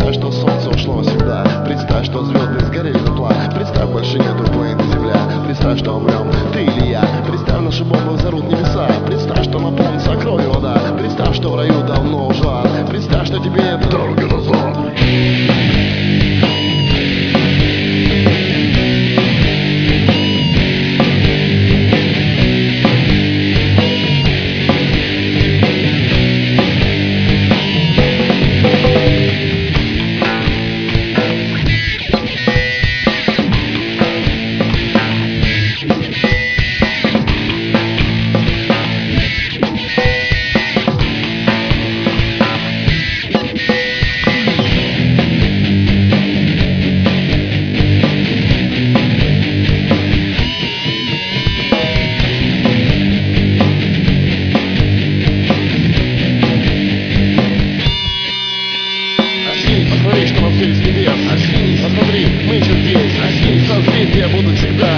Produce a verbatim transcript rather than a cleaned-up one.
Представь, что солнце ушло всегда. Представь, что звезды сгорели дотла. Представь, больше нету планеты Земля. Представь, что умрем ты или я. Представь, наши бомбы взорвут небеса. Представь, что наполнится кровью вода. Представь, что в раю давно уже ад. Представь, что тебе нет дороги назад. Посмотри, что нам все с небес. Посмотри, мы еще здесь. Созри, где я буду всегда.